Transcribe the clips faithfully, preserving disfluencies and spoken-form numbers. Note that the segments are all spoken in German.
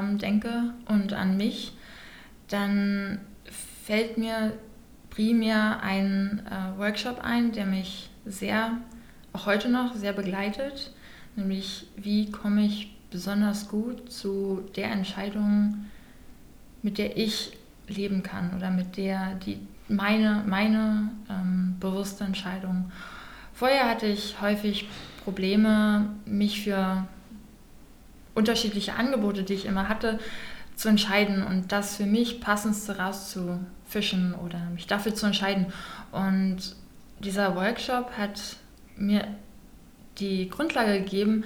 Programm denke und an mich, dann fällt mir primär ein äh, Workshop ein, der mich sehr, auch heute noch, sehr begleitet. Nämlich, wie komme ich besonders gut zu der Entscheidung, mit der ich leben kann oder mit der, die meine, meine ähm, bewusste Entscheidung. Vorher hatte ich häufig Probleme, mich für unterschiedliche Angebote, die ich immer hatte, zu entscheiden und das für mich Passendste rauszufischen oder mich dafür zu entscheiden. Und dieser Workshop hat mir die Grundlage gegeben,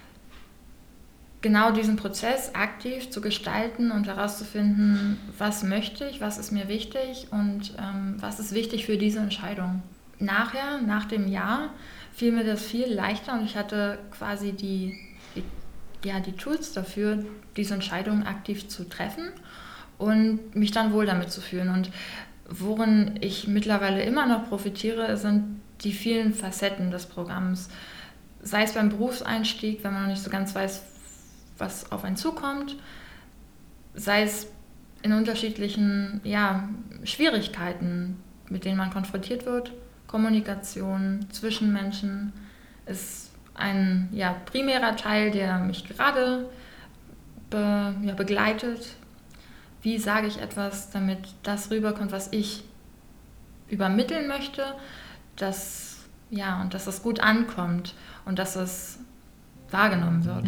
genau diesen Prozess aktiv zu gestalten und herauszufinden, was möchte ich, was ist mir wichtig und ähm, was ist wichtig für diese Entscheidung. Nachher, nach dem Jahr, fiel mir das viel leichter und ich hatte quasi die, die, ja, die Tools dafür, diese Entscheidung aktiv zu treffen und mich dann wohl damit zu fühlen. Und worin ich mittlerweile immer noch profitiere, sind die vielen Facetten des Programms. Sei es beim Berufseinstieg, wenn man noch nicht so ganz weiß, was auf einen zukommt, sei es in unterschiedlichen ja, Schwierigkeiten, mit denen man konfrontiert wird. Kommunikation zwischen Menschen ist ein ja, primärer Teil, der mich gerade be, ja, begleitet. Wie sage ich etwas, damit das rüberkommt, was ich übermitteln möchte, dass, ja, und dass es gut ankommt und dass es wahrgenommen wird.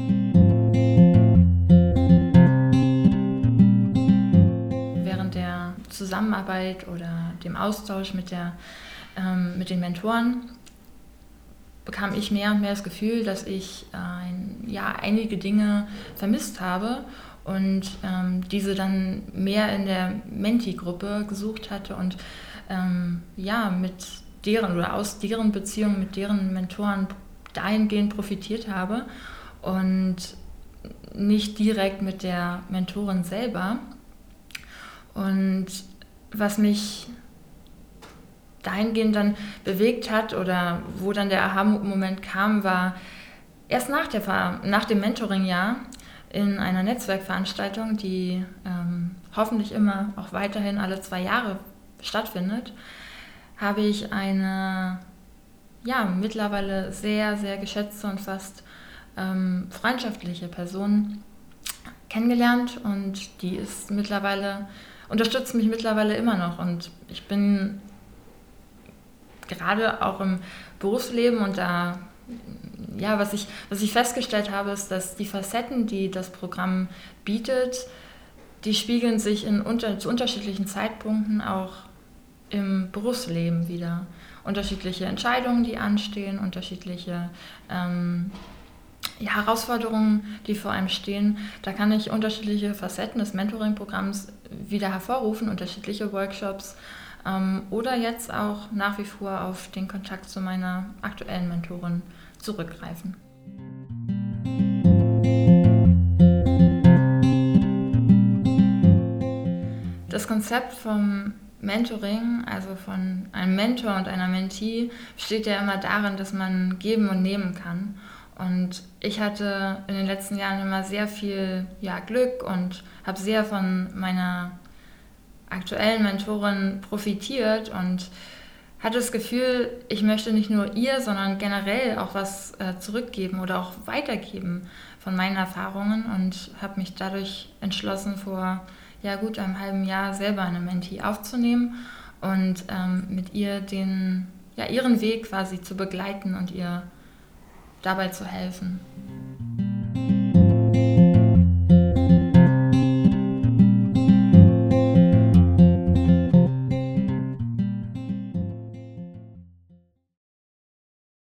Während der Zusammenarbeit oder dem Austausch mit, der, ähm, mit den Mentoren bekam ich mehr und mehr das Gefühl, dass ich äh, ja, einige Dinge vermisst habe und ähm, diese dann mehr in der Menti-Gruppe gesucht hatte und ähm, ja, mit deren oder aus deren Beziehung mit deren Mentoren dahingehend profitiert habe und nicht direkt mit der Mentorin selber. Und was mich dahingehend dann bewegt hat oder wo dann der Aha-Moment kam, war erst nach, der, nach dem Mentoring-Jahr in einer Netzwerkveranstaltung, die ähm, hoffentlich immer auch weiterhin alle zwei Jahre stattfindet, habe ich eine ja, mittlerweile sehr, sehr geschätzte und fast ähm, freundschaftliche Person kennengelernt und die ist mittlerweile, unterstützt mich mittlerweile immer noch und ich bin gerade auch im Berufsleben und da, ja, was ich, was ich festgestellt habe, ist, dass die Facetten, die das Programm bietet, die spiegeln sich in unter, zu unterschiedlichen Zeitpunkten auch im Berufsleben wieder. Unterschiedliche Entscheidungen, die anstehen, unterschiedliche ähm, ja, Herausforderungen, die vor einem stehen. Da kann ich unterschiedliche Facetten des Mentoring-Programms wieder hervorrufen, unterschiedliche Workshops ähm, oder jetzt auch nach wie vor auf den Kontakt zu meiner aktuellen Mentorin zurückgreifen. Das Konzept vom Mentoring, also von einem Mentor und einer Mentee, besteht ja immer darin, dass man geben und nehmen kann. Und ich hatte in den letzten Jahren immer sehr viel ja, Glück und habe sehr von meiner aktuellen Mentorin profitiert und hatte das Gefühl, ich möchte nicht nur ihr, sondern generell auch was äh, zurückgeben oder auch weitergeben von meinen Erfahrungen und habe mich dadurch entschlossen, vor ja gut einem halben Jahr selber eine Mentee aufzunehmen und ähm, mit ihr den, ja, ihren Weg quasi zu begleiten und ihr dabei zu helfen.